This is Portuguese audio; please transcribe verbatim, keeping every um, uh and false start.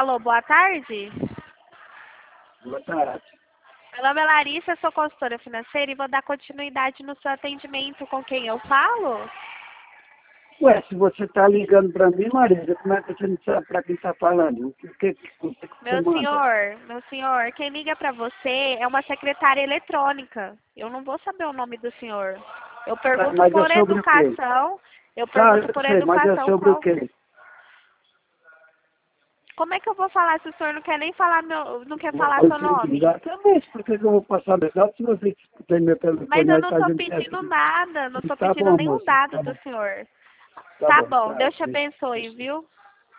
Alô, boa tarde. Boa tarde. Meu nome é Larissa, sou consultora financeira e vou dar continuidade no seu atendimento. Com quem eu falo? Ué, se você está ligando para mim, Marisa, como é que você não sabe para quem está falando? O que, que, que, que você Meu manda? senhor, meu senhor, quem liga para você é uma secretária eletrônica. Eu não vou saber o nome do senhor. Eu pergunto Mas é por sobre o quê? educação. Eu Tá, pergunto eu por sei, mas é educação sobre o qual. quê? Como é que eu vou falar se o senhor não quer nem falar meu, não quer falar seu nome? Exatamente, por que que eu vou passar meus dados se você tem meu telefone Mas eu aí não para a estou gente pedindo ter- nada, não estou Tá pedindo bom, nenhum moça, dado tá do bom, senhor. tá Tá bom, bom, tá. Deus te abençoe, viu?